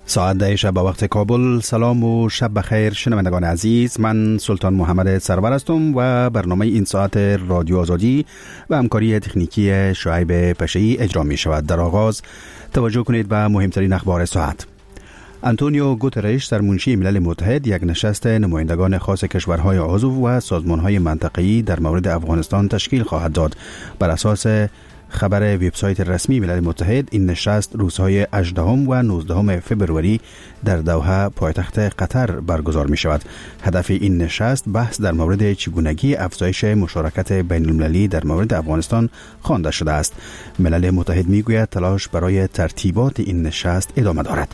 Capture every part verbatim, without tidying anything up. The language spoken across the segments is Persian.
ساعت ده شب به وقت کابل. سلام و شب بخیر شنوندگان عزیز، من سلطان محمد سرور هستم و برنامه این ساعت رادیو آزادی و همکاری تکنیکی شعیب پشه‌ای اجرا می شود. در آغاز توجه کنید به مهمترین اخبار ساعت. آنتونیو گوترش سرمنشی ملل متحد یک نشست نمایندگان خاص کشورهای عضو و سازمانهای منطقه‌ای در مورد افغانستان تشکیل خواهد داد. بر اساس خبر وبسایت رسمی ملل متحد، این نشست روزهای هجدهم و نوزدهم فبروری در دوحه پایتخت قطر برگزار می شود. هدف این نشست بحث در مورد چگونگی افزایش مشارکت بین المللی در مورد افغانستان خوانده شده است. ملل متحد می گوید تلاش برای ترتیبات این نشست ادامه دارد.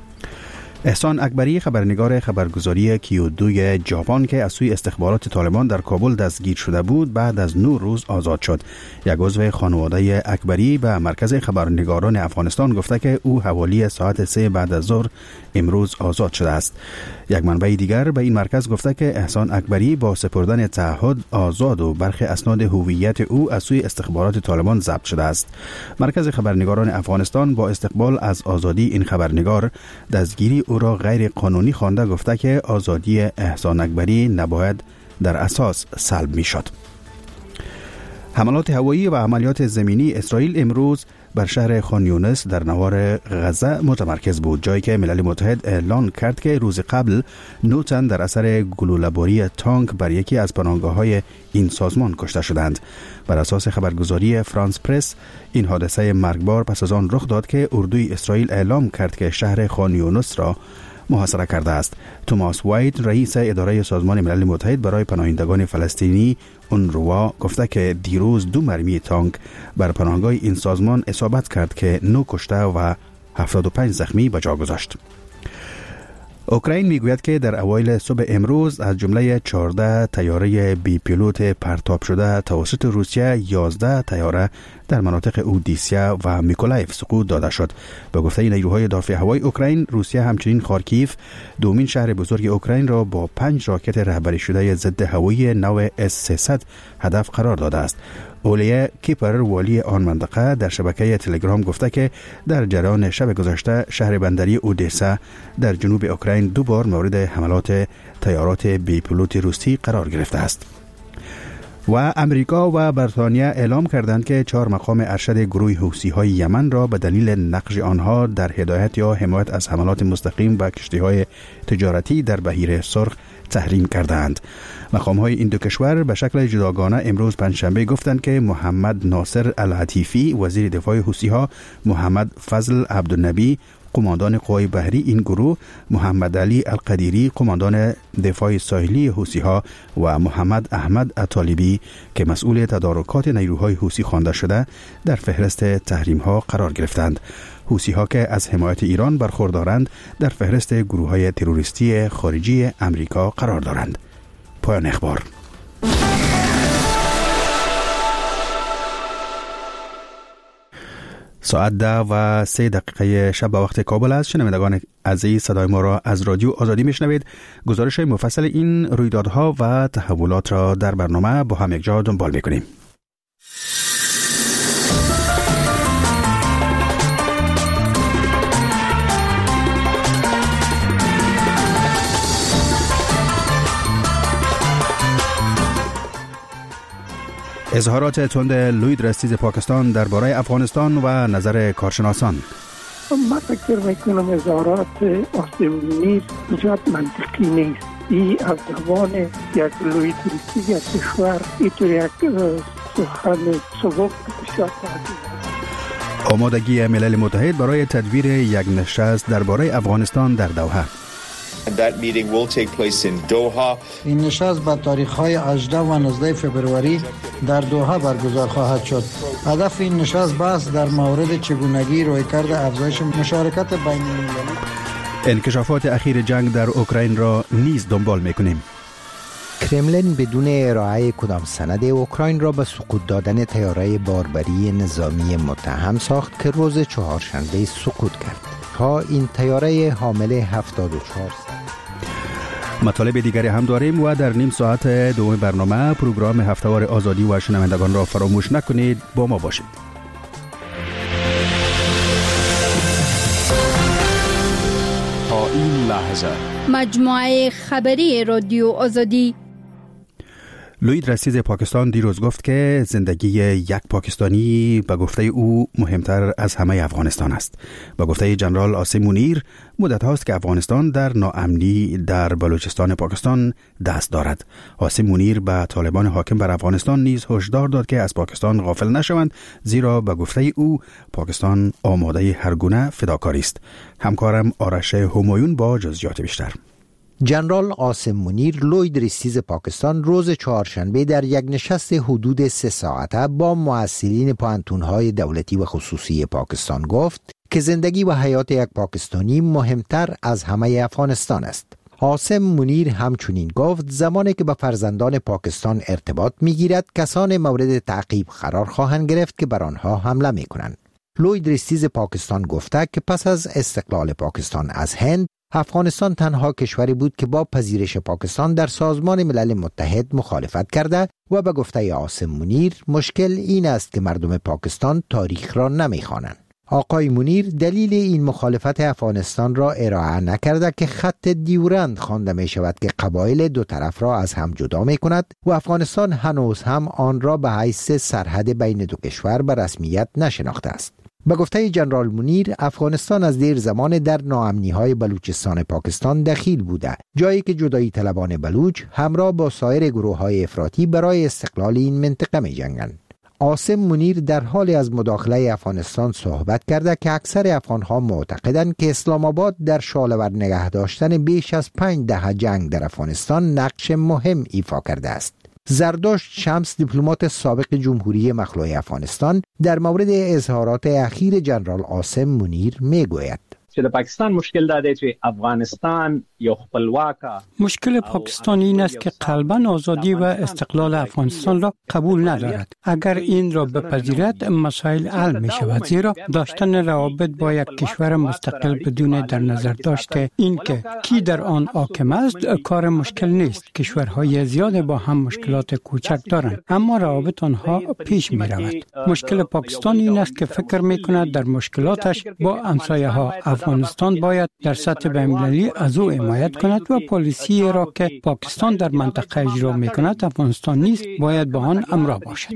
احسان اکبری، خبرنگار خبرگزاری کیو دو ژاپن که از سوی استخبارات طالبان در کابل دستگیر شده بود، بعد از نه روز آزاد شد. یک عضو خانواده اکبری به مرکز خبرنگاران افغانستان گفته که او حوالی ساعت سه بعد از ظهر امروز آزاد شده است. یک منبع دیگر به این مرکز گفته که احسان اکبری با سپردن تعهد آزاد و برخی اسناد هویت او از سوی استخبارات طالبان ضبط شده است. مرکز خبرنگاران افغانستان با استقبال از آزادی این خبرنگار، دستگیری او را غیر قانونی خوانده گفته که آزادی احسان اکبری نباید در اساس سلب می شد. حملات هوایی و عملیات زمینی اسرائیل امروز بر شهر خان یونس در نوار غزه متمرکز بود، جایی که ملل متحد اعلان کرد که روز قبل نه تن در اثر گلوله‌باری تانک بر یکی از پناهگاه‌های این سازمان کشته شدند. بر اساس خبرگزاری فرانس پرس، این حادثه مرگبار پس از آن رخ داد که اردوی اسرائیل اعلام کرد که شهر خان یونس را محاصره کرده است. توماس وایت، رئیس اداره سازمان ملل متحد برای پناهندگان فلسطینی اونروا، گفته که دیروز دو مرمی تانک بر پناهگاه این سازمان اصابت کرد که نه کشته و هفتاد و پنج زخمی به جا گذاشت. اوکراین میگوید که در اوایل صبح امروز از جمله چهارده طیاره بی پیلوت پرتاب شده توسط روسیه، یازده طیاره در مناطق اودیسا و میکولایف سقوط داده شد. به گفته نیروهای دفاع هوایی اوکراین، روسیه همچنین خارکیف، دومین شهر بزرگ اوکراین را با پنج راکت رهبری شده ضد هوایی نو اس سیصد هدف قرار داده است. اولیه کیپر، والی آن منطقه، در شبکه تلگرام گفته که در جریان شب گذشته شهر بندری اودسا در جنوب اوکراین دو بار مورد حملات طیارات بی پیلوت روسی قرار گرفته است. و امریکا و بریتانیا اعلام کردند که چهار مقام ارشد گروه حوثی‌های یمن را به دلیل نقش آنها در هدایت یا حمایت از حملات مستقیم و کشتی‌های تجارتی در بحیر سرخ تحریم کردند. مقام‌های این دو کشور به شکل جداگانه امروز پنجشنبه گفتند که محمد ناصر العتیفی، وزیر دفاع حوثی‌ها، محمد فضل عبدالنبی، قماندان قوای بحری این گروه، محمد علی القدیری، قماندان دفاع ساحلی حوثی‌ها و محمد احمد الطالبی که مسئول تدارکات نیروهای حوثی خوانده شده، در فهرست تحریم‌ها قرار گرفتند. حوثی‌ها که از حمایت ایران برخوردارند در فهرست گروه‌های تروریستی خارجی امریکا قرار دارند. پایان اخبار. ساعت ده و سه دقیقه شب به وقت کابل است. شنوندگان عزیز، صدای ما را از رادیو آزادی میشنوید. گزارش مفصل این رویدادها و تحولات را در برنامه با هم یک جا دنبال میکنیم. اظهارات تند لوید رستیز پاکستان درباره افغانستان و نظر کارشناسان. من فکر میکنم اظهارات آسمانی نیست، بسیار منطقی نیست. این از زبان یک لوید رستیز یک کشور اینطور یک سخن سبک بسیار تعدیل. آمادگی ملل متحد برای تدبیر یک نشست درباره افغانستان در دوحه. That meeting will take place in Doha. این نشست با تاریخ‌های هجده و نوزده فبروری در دوحه برگزار خواهد شد. هدف این نشست بحث در مورد چگونگی رویکرد افزایش مشارکت بین المللی. انکشافات اخیر جنگ در اوکراین را نیز دنبال می‌کنیم. کرملین بدون ارائه کدام سند اوکراین را به سقوط دادن طیاره باربری نظامی متهم ساخت که روز چهارشنبه سقوط کرد. ها این طیاره حامل هفتاد و چهار مطالب دیگری هم داریم و در نیم ساعت دوم برنامه پروگرام هفته‌وار آزادی و شنوندگان را فراموش نکنید. با ما باشید. این لحظه مجموعه خبری رادیو آزادی. لوید رئیس پاکستان دیروز گفت که زندگی یک پاکستانی به گفته او مهمتر از همه افغانستان است. به گفته جنرال عاصم منیر مدت هاست که افغانستان در ناامنی در بلوچستان پاکستان دست دارد. عاصم منیر به طالبان حاکم بر افغانستان نیز هشدار داد که از پاکستان غافل نشوند، زیرا به گفته او پاکستان آماده هر گونه فداکاری است. همکارم آرش همایون با جزئیات بیشتر. جنرال عاصم منیر لوید رئیس پاکستان روز چهارشنبه در یک نشست حدود سه ساعته با مؤثرین پوهنتون‌های دولتی و خصوصی پاکستان گفت که زندگی و حیات یک پاکستانی مهمتر از همه افغانستان است. عاصم منیر همچنین گفت زمانی که به فرزندان پاکستان ارتباط می‌گیرد کسان مورد تعقیب قرار خواهند گرفت که بر آنها حمله می‌کنند. لوید رئیس پاکستان گفته که پس از استقلال پاکستان از هند، افغانستان تنها کشوری بود که با پذیرش پاکستان در سازمان ملل متحد مخالفت کرده و به گفته عاصم منیر مشکل این است که مردم پاکستان تاریخ را نمی‌خوانند. آقای منیر دلیل این مخالفت افغانستان را ارائه نکرده که خط دیورند خوانده می شود که قبایل دو طرف را از هم جدا می کند و افغانستان هنوز هم آن را به حیث سرحد بین دو کشور به رسمیت نشناخته است. به گفته جنرال منیر افغانستان از دیر زمان در ناامنی‌های بلوچستان پاکستان دخیل بوده، جایی که جدایی طلبان بلوچ همراه با سایر گروه‌های افراطی برای استقلال این منطقه می‌جنگند. عاصم منیر در حال از مداخله افغانستان صحبت کرده که اکثر افغان‌ها معتقدند که اسلام آباد در شاله‌ور نگه داشتن بیش از پنج دهه جنگ در افغانستان نقش مهم ایفا کرده است. زرداشت شمس دیپلمات سابق جمهوری مخلوع افغانستان در مورد اظهارات اخیر جنرال عاصم منیر میگوید چې د پاکستان مشکل دا دی چې افغانستان یو خپلواک مشکل پاکستان این است که قلباً آزادی و استقلال افغانستان را قبول ندارد. اگر این را بپذیرد مسائل حل می شود، زیرا داشتن روابط با یک کشور مستقل بدون در نظر داشته این که کی در آن حاکم است کار مشکل نیست. کشورهای زیاد با هم مشکلات کوچک دارند اما روابط آنها پیش می رود. مشکل پاکستان این است که فکر می کند در مشکلاتش با همسایه ها افغانستان باید در سطح بین‌المللی از او حمایت کند و پالیسی را که پاکستان در منطقه اجرا می‌کند افغانستان نیز باید با آن همراه باشد.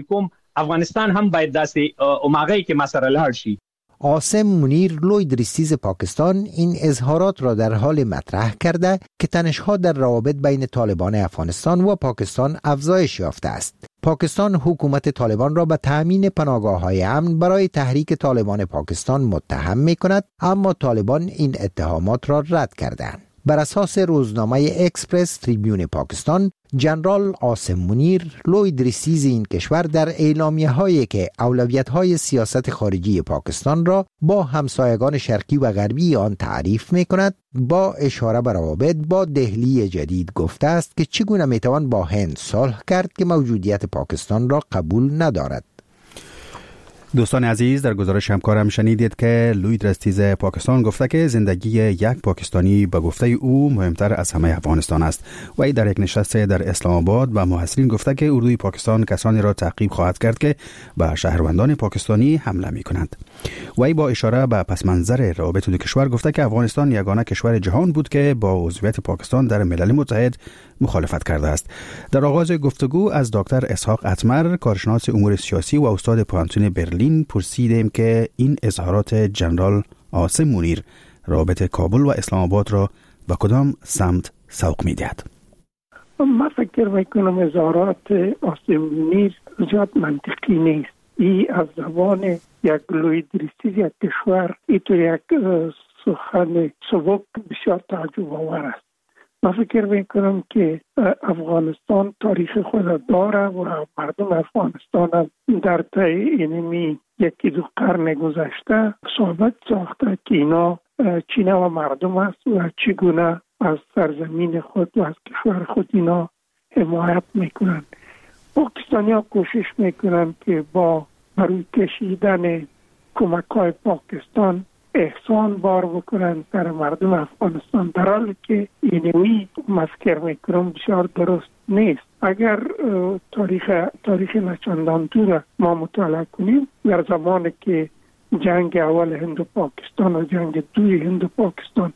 افغانستان هم باید داسې اوماغی که مسره لاړ شي. عاصم منیر لوید رئیس پاکستان این اظهارات را در حال مطرح کرده که تنش‌ها در روابط بین طالبان افغانستان و پاکستان افزایش یافته است. پاکستان حکومت طالبان را به تأمین پناهگاه‌های امن برای تحریک طالبان پاکستان متهم می‌کند، اما طالبان این اتهامات را رد کردند. بر اساس روزنامه اکسپرس تریبیون پاکستان، جنرال عاصم منیر لوید رئیس این کشور در اعلامیه‌هایی که اولویت‌های سیاست خارجی پاکستان را با همسایگان شرقی و غربی آن تعریف می‌کند، با اشاره به روابط با دهلی جدید گفته است که چگونه می‌توان با هند صلح کرد که موجودیت پاکستان را قبول ندارد. دوستان عزیز، در گزارش همکارم شنیدید که لوید رئیس پاکستان گفته که زندگی یک پاکستانی به گفته او مهمتر از همه افغانستان است. و ای در یک نشست در اسلام آباد با محصلین گفته که اردوی پاکستان کسانی را تعقیب خواهد کرد که به شهروندان پاکستانی حمله می کنند. و ای با اشاره به پس منظر روابط دو کشور گفته که افغانستان یگانه کشور جهان بود که با عضویت پاکستان در ملل متحد مخالفت کرده است. در آغاز گفتگو از دکتر اسحاق اتمر، کارشناس امور سیاسی و استاد پوهنتون برلین، پرسیدیم که این اظهارات جنرال عاصم منیر رابطه کابل و اسلام آباد را به کدام سمت سوق می‌دهد؟ من فکر میکنم اظهارات عاصم منیر زیاد منطقی نیست. ای از زبان یک لوید رئیس یک کشور اینطور یک سخن سبک بسیار تعجب آور است. من فکر میکنم که افغانستان تاریخ خود داره و مردم افغانستان در طی اینمی یکی دو قرن گذشته صحبت ساخته که اینا چینه و مردم است و چگونه از سرزمین خود و از کشور خود اینا حمایت میکنند. پاکستانی ها کوشش میکنند که با بروی کشیدن کمک های پاکستان احسان بار بکنند در مردم افغانستان، در حالی که اینوی مفکر میکنم بسیار درست نیست. اگر تاریخ تاریخ نچندان دور ما مطالعه کنیم، در زمانی که جنگ اول هند و پاکستان و جنگ دوی هند و پاکستان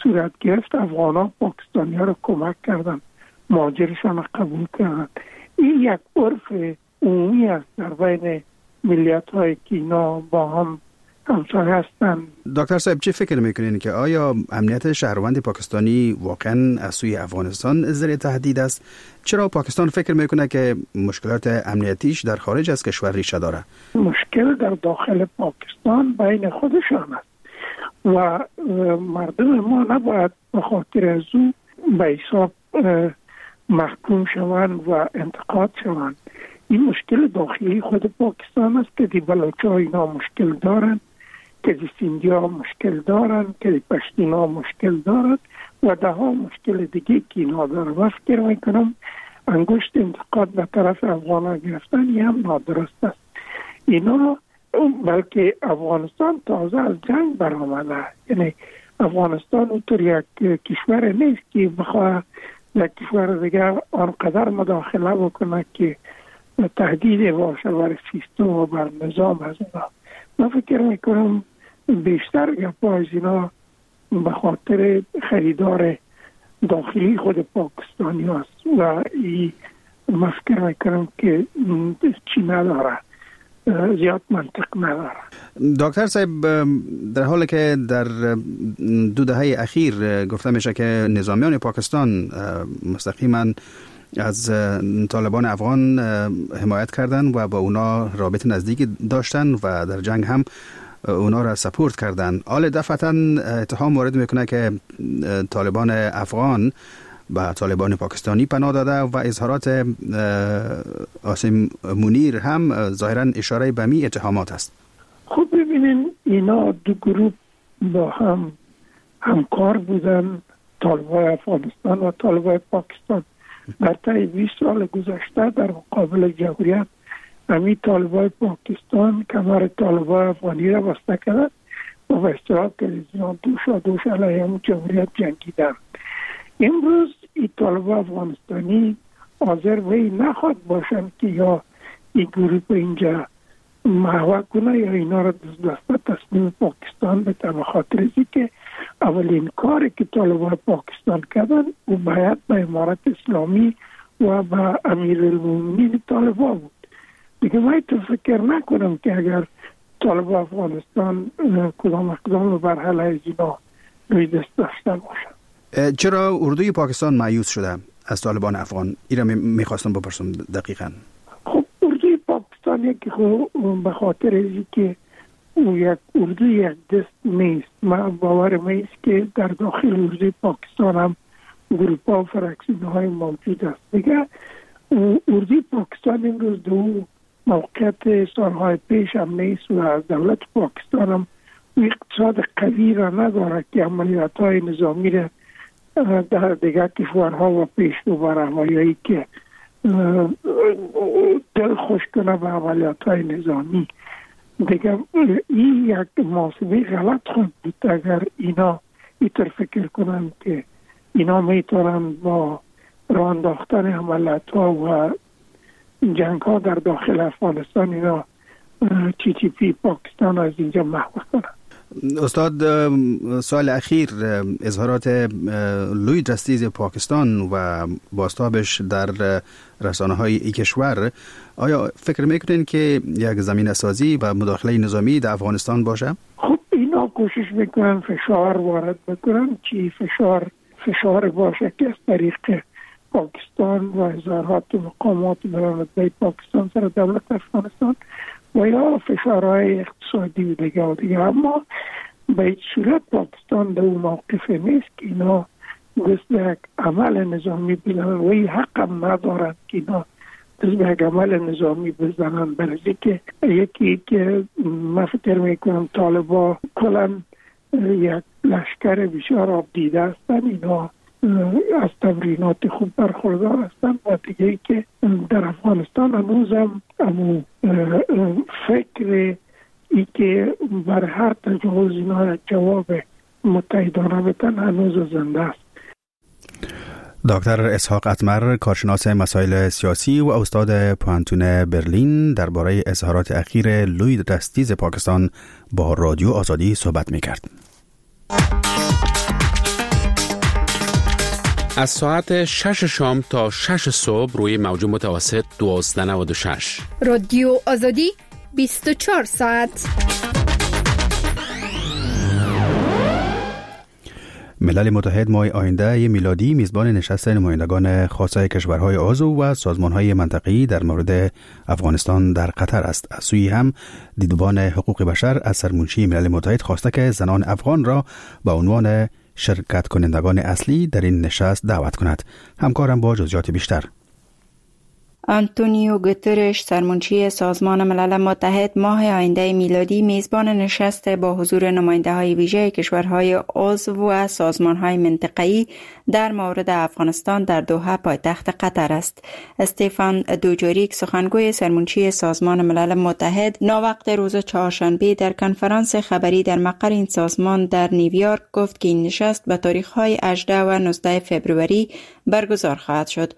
صورت گرفت افغان‌ها پاکستانی‌ها رو کمک کردن، مهاجرشان رو قبول کردن. این یک عرف عمومی است در بین ملیت‌های که اینا با هم همسایه هستند. دکتر صاحب چی فکر میکنین که آیا امنیت شهروند پاکستانی واقعا از سوی افغانستان زیر تهدید است؟ چرا پاکستان فکر میکنه که مشکلات امنیتیش در خارج از کشور ریشه داره؟ مشکل در داخل پاکستان بین خودشان است و مردم ما نباید به خاطر از او به حساب محکوم شوند و انتقاد شوند. این مشکل داخلی خود پاکستان است که دی بلوچ‌ها اینا مشکل دارن، که دی سیندی‌ها مشکل دارن، که دی پشتون‌ها مشکل دارن و ده ها مشکل دیگه که اینا دارن. و فکر میکنم انگشت انتقاد به طرف افغان‌ها گرفتن یه هم نادرست است. اینا بلکه افغانستان تازه از جنگ برآمده، یعنی افغانستان اونطور یک کشور نیست که بخواه یک کشور دیگر آنقدر مداخله بکنه که تهدید باشه بر سیستم و بر نظام از اینا. من فکر میکنم بیشتر گپا از اینا به خاطر خریدار داخلی خود پاکستانی هست و ای من فکر میکنم که چی نداره، زیاد منطق نداره. دکتر صاحب در حالی که در دو دهه اخیر گفته میشه که نظامیان پاکستان مستقیما از طالبان افغان حمایت کردن و با اونا رابطه نزدیکی داشتن و در جنگ هم اونا را سپورت کردن، حال دفعتا اتهام وارد میکنه که طالبان افغان با طالبان پاکستانی پناه داده و اظهارات عاصم منیر هم ظاهرا اشاره به می اتهامات است. خب ببینین اینا دو گروه با هم همکار بودن، طالبان افغانستان و طالبان پاکستان. در طی بیست سال گذشته در مقابل جمهوریت همین طالبان پاکستان کمر طالبان افغانی را بسته کرد و به اصطلاح کلیزیان دوش و دوش علیه همون جمهوریت جنگیدن. امروز این طالبان افغانستانی حاضر وی نخواد باشند که یا این گروه اینجا محو کنه یا اینا را دست تسلیم پاکستان بده، به خاطر ازی که اولین کاری که طالبان پاکستان کردن او باید به امارت اسلامی و به امیرالمومنین طالبان بود. دیگه من تو فکر نکنم که اگر طالبان افغانستان کدام اقدام بر علیه اینا روی دست داشته باشند. چرا اردوی پاکستان مایوس شده از طالبان افغان؟ اینا میخواستم بپرسم دقیقاً. خب اردوی پاکستان یکی خب به خاطر ازی که او یک اردو یک دست نیست. من باورم است که در داخل اردوی پاکستان هم گروپ ها و فرکسیون های موجود است. دیگه اردوی پاکستان امروز دو موقعیت سالهای پیش هم نیست و از دولت پاکستان هم اقتصاد قوی را نداره که عملیات های نظامی را در دیگر کشورها و پیش رو برهایی که دل خوش کنه به عملیات های نظامی. دیگه این یک محاسبه غلط خود بود اگر اینا اینطور فکر کنن که اینا میتونن با راه انداختن عملیات ها و جنگ ها در داخل افغانستان اینا تی تی پی پاکستان از اینجا محو کنن. استاد سال اخیر اظهارات لوی دستیز پاکستان و بازتابش در رسانه های ای کشور، آیا فکر میکنین که یک زمینه سازی و مداخله نظامی در افغانستان باشه؟ خب اینا کوشش میکنن فشار وارد بکنن، چی فشار فشار باشه که از طریق پاکستان و اظهارات مقامات برای پاکستان سر دولت افغانستان و یا فشارهای اقتصادی و دیگه و دیگه. اما به این صورت پاکستان در اون موقف نیست که اینا دست به یک عمل نظامی بزنن و این حق هم ندارن که اینا دست به یک عمل نظامی بزنن. برای که یکی که من فکر میکنم طالبا کلن یک لشکر بسیار آب دیده هستن، اینا از تمرینات خوب برخوردار هستن و دیگه که در افغانستان هنوز هم امو فکر ای که بر هر تجاوز اینا جواب متحدانه بتن هنوز زنده است. دکتر اسحاق اتمر، کارشناس مسائل سیاسی و استاد پوهنتون برلین، درباره اظهارات اخیر لوی دستیز پاکستان با رادیو آزادی صحبت می‌کرد. از ساعت شش شام تا شش صبح روی موج متوسط دوازده نود و شش. رادیو آزادی بیست و چهار ساعت. ملل متحد ماه آینده میلادی میزبان نشست نمایندگان خاصه کشورهای عضو و سازمانهای منطقه‌ای در مورد افغانستان در قطر است. از سوی هم دیدبان حقوق بشر از سرمنشی ملل متحد خواسته که زنان افغان را به عنوان شرکت کنندگان اصلی در این نشست دعوت کند. همکارم با جزئیات بیشتر. آنتونیو گوترش سرمنشی سازمان ملل متحد ماه آینده میلادی میزبان نشست با حضور نماینده‌های ویژه کشورهای عضو و سازمان‌های منطقه‌ای در مورد افغانستان در دوحه پایتخت قطر است. استفان دوجاریک سخنگوی سرمنشی سازمان ملل متحد ناوقت روز چهارشنبه در کنفرانس خبری در مقر این سازمان در نیویورک گفت که این نشست به تاریخ‌های هجده و نوزده فوریه برگزار خواهد شد.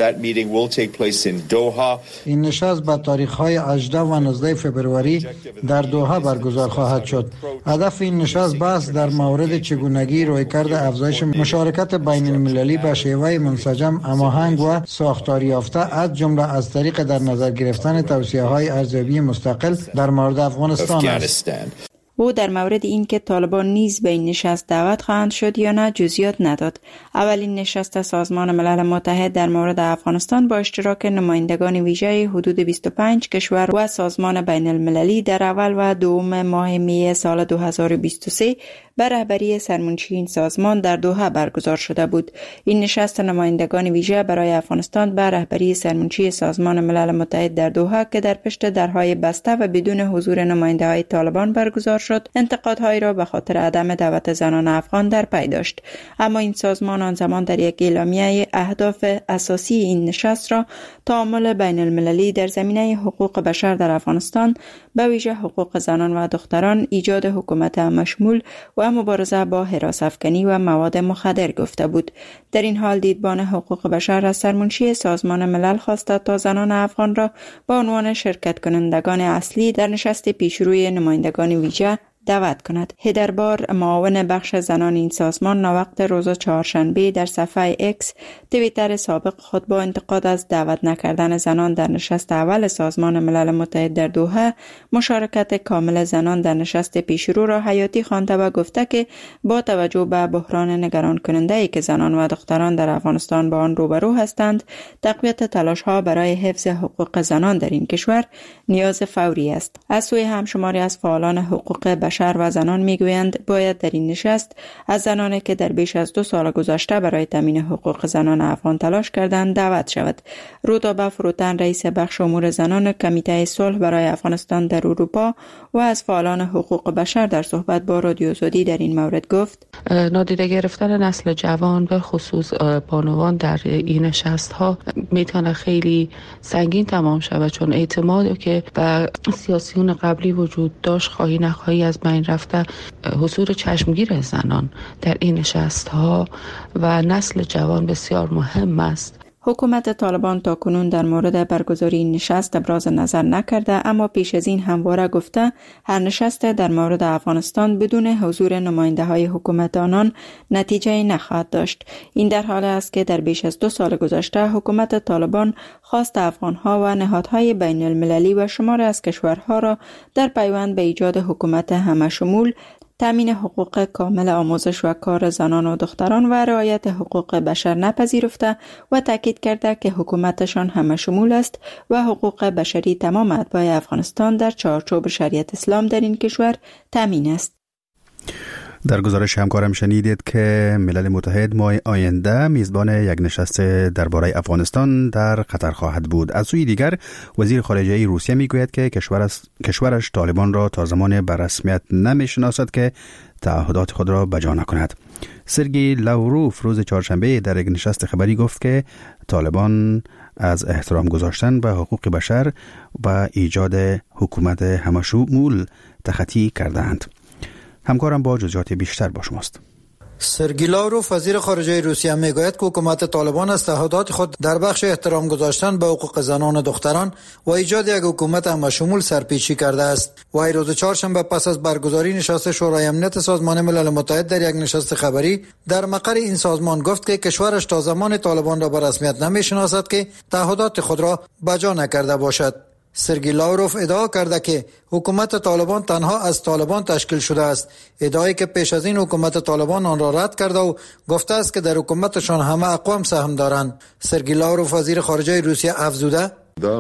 این نشست به تاریخ‌های هجده و نوزده فوریه در دوحه برگزار خواهد شد. هدف این نشست بحث در مورد چگونگی رویکرد افزایش مشارکت بین المللی به شیوه منسجم، هماهنگ و ساختاری یافته از جمله از طریق در نظر گرفتن توصیه‌های ارزیابی مستقل در مورد افغانستان است. او در مورد اینکه طالبان نیز به این نشست دعوت خواهند شد یا نه جزئیات نداد. اولین نشست سازمان ملل متحد در مورد افغانستان با اشتراک نمایندگان ویژه حدود بیست و پنج کشور و سازمان بین المللی در اول و دوم ماه می سال دو هزار و بیست و سه به رهبری سرمنشی این سازمان در دوحه برگزار شده بود. این نشست نمایندگان ویژه برای افغانستان به رهبری سرمنشی سازمان ملل متحد در دوحه که در پشت درهای بسته و بدون حضور نماینده‌های طالبان برگزار شد، انتقادهایی را به خاطر عدم دعوت زنان افغان در پی داشت. اما این سازمان آن زمان در یک اعلامیه اهداف اساسی این نشست را تعامل بین المللی در زمینه حقوق بشر در افغانستان، به ویژه حقوق زنان و دختران، ایجاد حکومت همشمول و مبارزه با هراس افکنی و مواد مخدر گفته بود. در این حال دیدبان حقوق بشر از سرمنشی سازمان ملل خواسته تا زنان افغان را به عنوان شرکت کنندگان اصلی در نشست پیشروی نمایندگان ویژه دعوت کند. هدربار معاون بخش زنان این سازمان ناوقت روز چهارشنبه در صفحه اکس توییتر سابق خود با انتقاد از دعوت نکردن زنان در نشست اول سازمان ملل متحد در دوحه مشارکت کامل زنان در نشست پیشرو را حیاتی خوانده و گفته که با توجه به بحران نگران کننده ای که زنان و دختران در افغانستان با آن روبرو هستند، تقویت تلاش ها برای حفظ حقوق زنان در این کشور نیاز فوری است. از سوی هم شماری از فعالان حقوق بشر و زنان میگویند باید در این نشست از زنانی که در بیش از دو سال گذشته برای تامین حقوق زنان افغان تلاش کردند دعوت شود. رودابه فروتن رئیس بخش امور زنان کمیته صلح برای افغانستان در اروپا و از فعالان حقوق بشر در صحبت با رادیو آزادی در این مورد گفت: نادیده گرفتن نسل جوان به خصوص بانوان در این نشست ها میتونه خیلی سنگین تمام شود، چون اعتمادی که به سیاسیون قبلی وجود داشت خواهی نخواهی از بین رفته. حضور چشمگیر زنان در این نشست ها و نسل جوان بسیار مهم است. حکومت طالبان تا کنون در مورد برگزاری این نشست ابراز نظر نکرده، اما پیش از این همواره گفته هر نشست در مورد افغانستان بدون حضور نماینده های حکومت آنان نتیجه نخواهد داشت. این در حال است که در بیش از دو سال گذشته حکومت طالبان خواست افغانها و نهادهای بین المللی و شمار از کشورها را در پیوند به ایجاد حکومت همشمول، تامین حقوق کامل آموزش و کار زنان و دختران و رعایت حقوق بشر نپذیرفته و تاکید کرده که حکومتشان همشمول است و حقوق بشری تمام اتباع افغانستان در چارچوب شریعت اسلام در این کشور تامین است. در گزارش همکارم شنیدید که ملل متحد ماه آینده میزبان یک نشست درباره افغانستان در قطر خواهد بود. از سوی دیگر وزیر خارجه روسیه میگوید که کشورش طالبان را تا زمان به رسمیت نمیشناسد که تعهدات خود را بجا نکند. سرگئی لاوروف روز چهارشنبه در یک نشست خبری گفت که طالبان از احترام گذاشتن به حقوق بشر و ایجاد حکومت همشمول تخطی کردند. همکارم با جزئیات بیشتر با شماست. سرگی لاوروف وزیر خارجه روسیه میگوید که حکومت طالبان از تعهدات خود در بخش احترام گذاشتن به حقوق زنان و دختران و ایجاد یک حکومت همشمول سرپیچی کرده است. وی روز چهارشنبه پس از برگزاری نشست شورای امنیت سازمان ملل متحد در یک نشست خبری در مقر این سازمان گفت که کشورش تا زمان طالبان را به رسمیت نمیشناسد که تعهدات خود را بجا نکرده باشد. سرگی لاوروف ادعا کرده که حکومت طالبان تنها از طالبان تشکیل شده است، ادعایی که پیش از این حکومت طالبان آن را رد کرده و گفته است که در حکومتشان همه اقوام سهم دارند. سرگی لاوروف وزیر خارجه روسیه افزوده: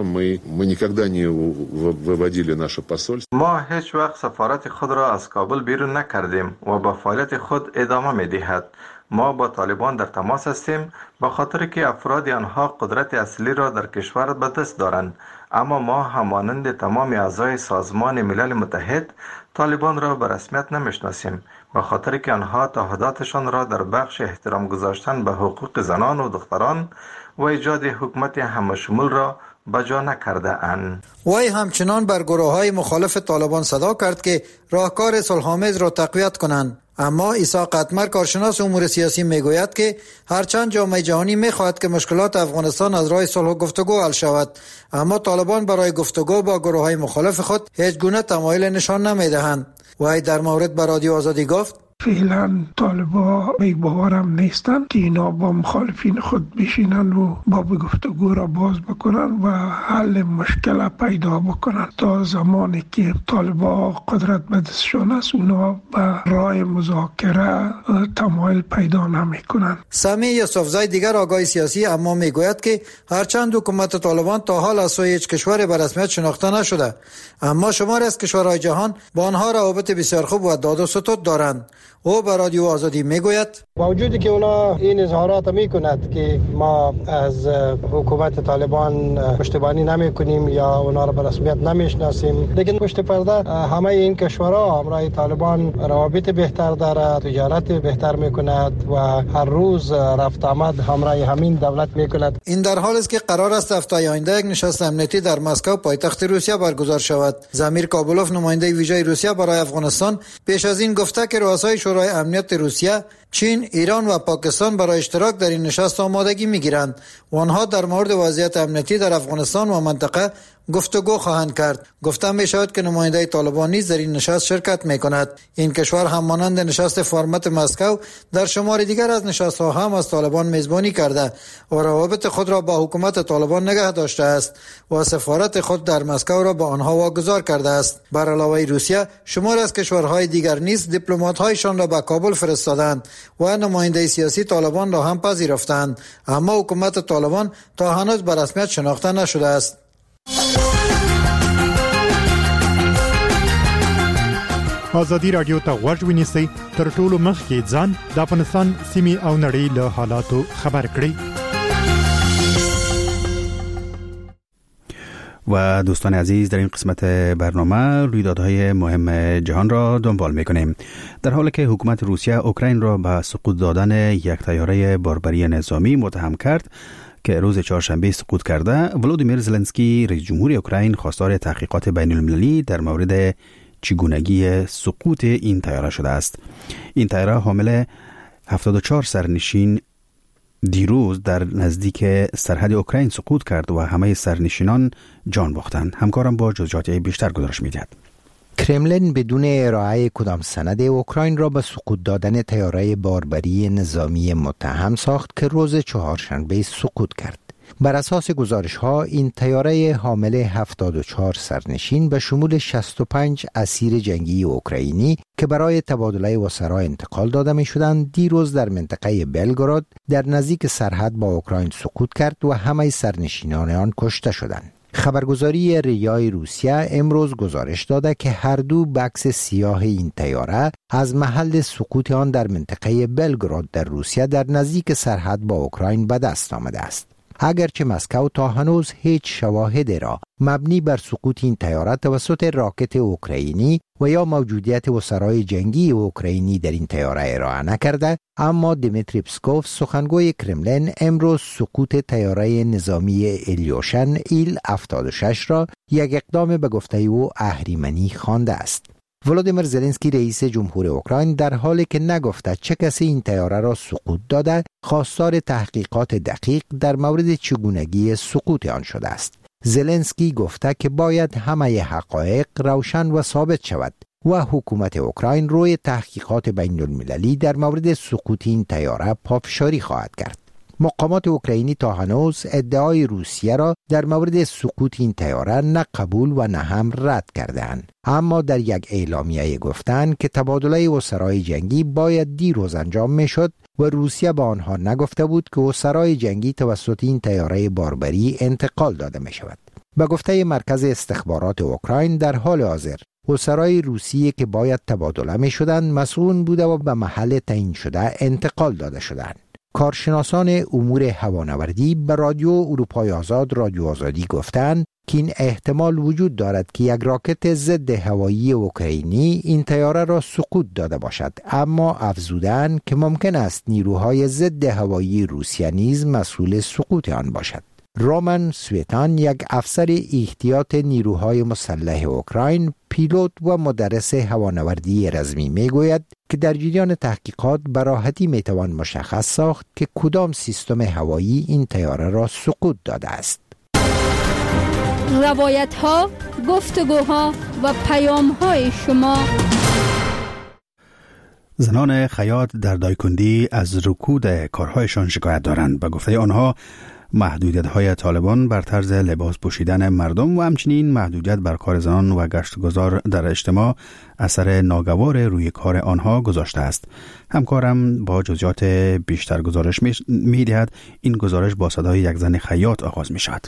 ما هیچ وقت سفارت خود را از کابل بیرون نکردیم و با فعالیت خود ادامه می‌دهد. ما با طالبان در تماس هستیم به خاطر که افراد آنها قدرت اصلی را در کشور به دست دارند، اما ما همانند تمام اعضای سازمان ملل متحد طالبان را به رسمیت نمیشناسیم به خاطر که آنها تعهداتشان را در بخش احترام گذاشتن به حقوق زنان و دختران و ایجاد حکومت همشمول را بجا نکرده اند. وی همچنان بر گروه‌های مخالف طالبان صدا کرد که راهکار صلح‌آمیز را تقویت کنند. اما عیسی قطمر کارشناس امور سیاسی میگوید که هرچند جامعه جهانی میخواهد که مشکلات افغانستان از راه صلح و گفتگو حل شود، اما طالبان برای گفتگو با گروه‌های مخالف خود هیچ گونه تمایل نشان نمیدهند. وی در مورد به رادیو آزادی گفت: فعلا طالبا به باورم نیستن که اینا با مخالفین خود بشینن و با گفتگو را باز بکنن و حل مشکل پیدا بکنن. تا زمانی که طالبا قدرت به دستشان است اونا به راه مذاکره تمایل پیدا نمی کنن. سمی یوسفزای دیگر آگاه سیاسی اما میگوید که هرچند حکومت طالبان تا حال از سوی هیچ کشور به رسمیت شناخته نشده، اما شماری از کشورهای جهان با آنها روابط بسیار خوب و داد و ستد دارند. او به رادیو آزادی میگوید: با وجودی که اونا این اظهارات میکند که ما از حکومت طالبان پشتیبانی نمیکنیم یا اونا را به رسمیت نمیشناسیم، لیکن پشت پرده همه این کشورها همراه طالبان روابط بهتر دارد، تجارت بهتر میکند و هر روز رفت آمد همراه همین دولت میکند. این در حالی است که قرار است هفته آینده یک نشست امنیتی در مسکو پایتخت روسیه برگزار شود. زمیر کابولوف نماینده ویژه روسیه برای افغانستان پیش از این گفته که رؤسای شورای امنیت روسیه، چین، ایران و پاکستان برای اشتراک در این نشست آمادگی میگیرند و آنها در مورد وضعیت امنیتی در افغانستان و منطقه گفتگو خواهند کرد. گفته می شود که نماینده طالبان نیز در این نشست شرکت می کند. این کشور هم مانند نشست فرمت مسکو در شمار دیگر از نشست ها هم از طالبان میزبانی کرده و روابط خود را با حکومت طالبان نگه داشته است و سفارت خود در مسکو را با آنها واگذار کرده است. بر علاوه روسیه، شمار از کشورهای دیگر نیز دیپلمات هایشان را به کابل فرستادند و نماینده سیاسی طالبان را هم پذیرفتند، اما حکومت طالبان تا هنوز به رسمیت شناخته نشده است. آزادی رادیو ته غوږ ونیسئ، تر ټولو مخکې ځان د افغانستان سیمې او نړۍ له حالاتو خبر کړئ. و دوستان عزیز، در این قسمت برنامه رویدادهای مهم جهان را دنبال می‌کنیم. در حالی که حکومت روسیه اوکراین را به سقوط دادن یک طیاره باربری نظامی متهم کرد که روز چهارشنبه سقوط کرده، ولودیمیر زلنسکی رئیس جمهور اوکراین خواستار تحقیقات بین المللی در مورد چگونگی سقوط این طیاره شده است. این طیاره حامل هفتاد و چهار سرنشین دیروز در نزدیک سرحد اوکراین سقوط کرد و همه سرنشینان جان باختند. همکارم با جزئیات بیشتر گزارش می‌دهد. کرملین بدون ارائه کدام سند اوکراین را به سقوط دادن طیاره باربری نظامی متهم ساخت که روز چهارشنبه سقوط کرد. بر اساس گزارش ها این طیاره حامل هفتاد و چهار سرنشین به شمول شصت و پنج اسیر جنگی اوکراینی که برای تبادله اسرا انتقال داده می شدند دیروز در منطقه بلگراد در نزدیک سرحد با اوکراین سقوط کرد و همه سرنشینان آن کشته شدند. خبرگزاری ریای روسیه امروز گزارش داده که هر دو بکس سیاه این طیاره از محل سقوط آن در منطقه بلگراد در روسیه در نزدیک سرحد با اوکراین به دست آمده است. اگرچه مسکو تا هنوز هیچ شواهدی را مبنی بر سقوط این طیاره توسط راکت اوکراینی و یا موجودیت اسرای جنگی اوکراینی در این طیاره ارائه نکرده، اما دیمیتری پسکوف سخنگوی کرملین امروز سقوط طیاره نظامی الیوشن ایل هفتاد و شش را یک اقدام به گفته او اهریمنی خوانده است. ولادیمیر زلنسکی رئیس جمهور اوکراین در حالی که نگفته چه کسی این طیاره را سقوط داده، خواستار تحقیقات دقیق در مورد چگونگی سقوط آن شده است. زلنسکی گفته که باید همه حقایق روشن و ثابت شود و حکومت اوکراین روی تحقیقات بین المللی در مورد سقوط این طیاره پافشاری خواهد کرد. مقامات اوکراینی تا هنوز ادعای روسیه را در مورد سقوط این طیاره نه قبول و نه هم رد کردند، اما در یک اعلامیه گفتند که تبادله اسرای جنگی باید دیروز انجام میشد و روسیه به آنها نگفته بود که اسرای جنگی توسط این طیاره باربری انتقال داده می شود. به گفته مرکز استخبارات اوکراین در حال حاضر اسرای روسیه که باید تبادله می شدند مسئول بوده و به محل تعیین شده انتقال داده شدند. کارشناسان امور هوانوردی به رادیو اروپای آزاد رادیو آزادی گفتند که این احتمال وجود دارد که یک راکت ضد هوایی اوکراینی این طیاره را سقوط داده باشد، اما افزودند که ممکن است نیروهای ضد هوایی روسیه نیز مسئول سقوط آن باشد. رومن سویتان، یک افسر احتیاط نیروهای مسلح اوکراین، پیلوت و مدرس هوانوردی رزمی میگوید که در جریان تحقیقات به راحتی میتوان مشخص ساخت که کدام سیستم هوایی این طیاره را سقوط داده است. روایت ها، گفتگوها و پیام های شما. زنان خیاط در دایکندی از رکود کارهایشان شکایت دارند. به گفته آنها محدودیت‌های طالبان بر طرز لباس پوشیدن مردم و همچنین محدودیت بر کار زنان و گشتگذار در اجتماع اثر ناگوار روی کار آنها گذاشته است. همکارم با جزئیات بیشتر گزارش می‌دهد. این گزارش با صدای یک زن خیاط آغاز می‌شود.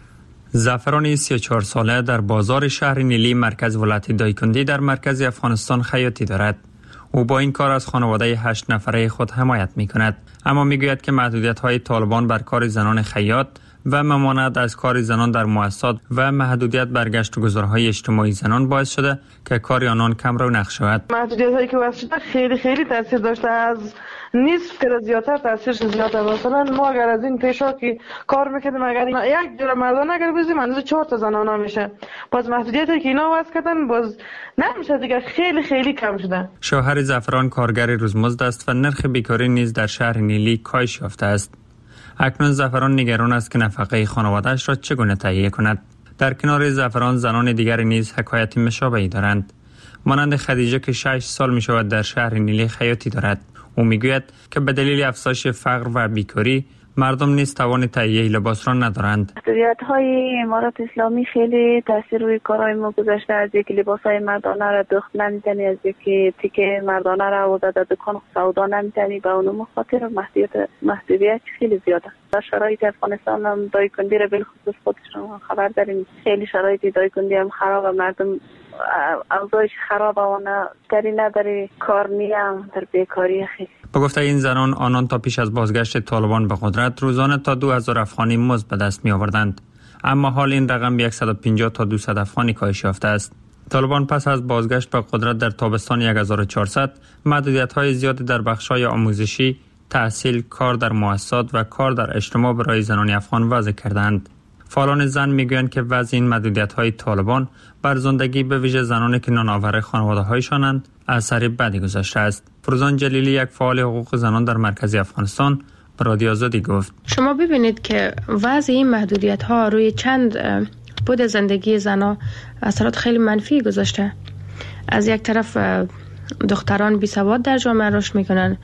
زعفران سی و چهار ساله در بازار شهر نیلی مرکز ولایت دایکندی در مرکز افغانستان خیاطی دارد. او با این کار از خانواده هشت نفره خود حمایت می کند، اما می گوید که محدودیت های طالبان بر کار زنان خیاط و ممانعت از کار زنان در مؤسسات و محدودیت بر گشت و گذارهای اجتماعی زنان باعث شده که کار آنان کم رونق شود. محدودیت هایی که وضع شده خیلی خیلی تاثیر داشته، از نصف تا زیادتر تاثیرش زیاده. مثلا ما اگر از این پیشا که کار میکردیم اگر یک جور مردان اگر بزنیم اندازه چهار تا زنانه میشه، باز محدودیتی که اینا وضع کردن باز نمیشه دیگه، خیلی خیلی کم شده. شوهر زعفران کارگر روزمزد است و نرخ بیکاری نیز در شهر نیلی کاهش یافته است. اکنون زعفران نگران است که نفقه خانواده‌اش را چگونه تهیه کند. در کنار زعفران زنان دیگر نیز حکایت مشابهی دارند. مانند خدیجه که شش سال می شود در شهر نیلی خیاطی دارد. او میگوید که به دلیل افزایش فقر و بیکاری مردم نیز توان تهیه لباس را ندارند. محدودیت‌های امارات اسلامی خیلی تاثیر روی کارهای ما گذاشته، از اینکه لباس‌های مردانه را دوخت نمی‌تونی، از اینکه تیکه مردانه را آورده در دکان سودا نمی‌تونی، به اون خاطر محدودیت محدودیت خیلی زیاده. در شرایط افغانستان هم دایکندی را بالخصوص خودشون خبر داریم، خیلی شرایط دایکندی هم خراب و مردم اوضاعش خراب و تری نداری، کار نیم در بیکاری خیلی. با گفته این زنان، آنان تا پیش از بازگشت طالبان به قدرت روزانه تا دو هزار افغانی مزد به دست می آوردند، اما حال این رقم صد و پنجاه تا دویست افغانی کاهش یافته است. طالبان پس از بازگشت به قدرت در تابستان هزار و چهارصد محدودیت‌های زیادی در بخش‌های آموزشی، تحصیل، کار در مؤسسات و کار در اجتماع برای زنان افغان وضع کردند. فعالان زن میگویند که وضع این محدودیت‌های طالبان بر زندگی به ویژه زنانی که نانآور خانواده‌هایشانند اثر بدی گذاشته است. فروزان جلیلی، یک فعال حقوق زنان در مرکز افغانستان، به رادیو آزادی گفت: شما ببینید که وضع این محدودیت‌ها روی چند بود زندگی زنان اثرات خیلی منفی گذاشته. از یک طرف دختران بی‌سواد در جامعه رشد می‌کنند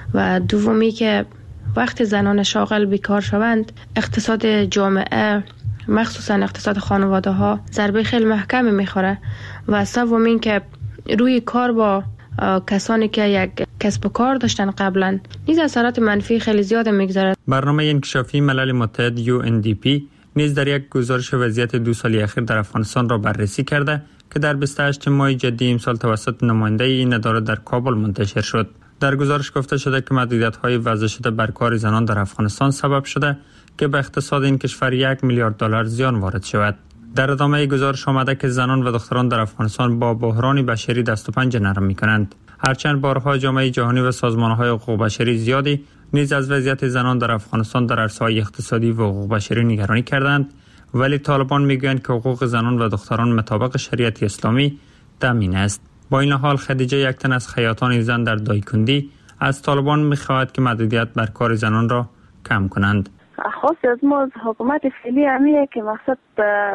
و دومی که وقتی زنان شاغل بیکار شوند، اقتصاد جامعه مخصوصا اقتصاد خانواده ها ضربه خیلی محکمی میخوره و سومین که روی کار با کسانی که یک کسب و کار داشتن قبلا نیز اثرات منفی خیلی زیاد میگذارد. برنامه انکشافی ملل متحد یو ان دی پی نیز در یک گزارش وضعیت دو سالی اخیر در افغانستان را بررسی کرده که در بیست و هشتم ماه جدی امسال توسط نماینده این اداره در کابل منتشر شد. در گزارش گفته شده که محدودیت‌های وضع شده بر کار زنان در افغانستان سبب شده که به اقتصاد این کشور یک میلیارد دلار زیان وارد شود. در ادامه گزارش آمده که زنان و دختران در افغانستان با بحران بشری دست و پنجه نرم می‌کنند. هرچند بارها جامعه جهانی و سازمان‌های حقوق بشری زیادی نیز از وضعیت زنان در افغانستان در عرصه‌های اقتصادی و حقوق بشری نگرانی کردند، ولی طالبان می‌گویند که حقوق زنان و دختران مطابق شریعت اسلامی تامین است. با این حال خدیجه یک تن از خیاطان زن در دایکندی از طالبان می‌خواهد که محدودیت بر کار زنان را کم کنند. خاص از ما از حکومت فعلی همیه که مقصد